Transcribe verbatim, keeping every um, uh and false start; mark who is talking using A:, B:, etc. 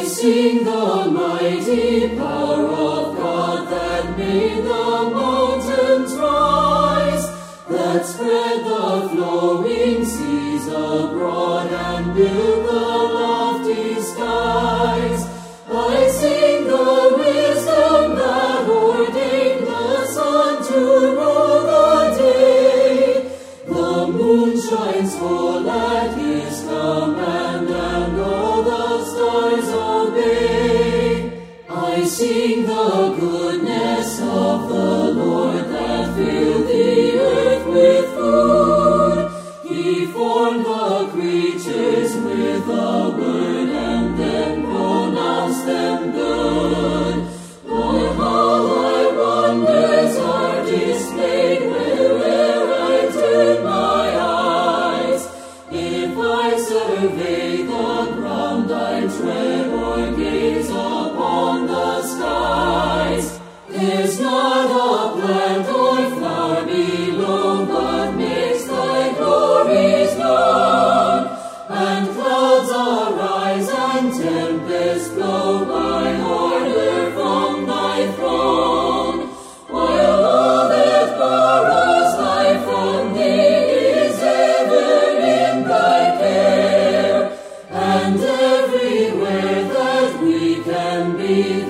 A: sing the mighty power of God that made the mountains rise, that spread the flowing seas abroad and built the lofty skies. I sing the wisdom that ordained the sun to rule the day. The moon shines full at his command, and all the stars obey. I sing the goodness of the Lord that filled the earth with food. He formed the creatures with a word and then pronounced them good. Lord, how thy wonders are displayed where'er I turn my eyes. If I survey the ground I tread or gaze upon the skies, there's not a plant or flower below but makes thy glories known. And clouds arise and tempests blow by order from thy throne, while all that borrows life from thee is ever in thy care. And everywhere that we can be,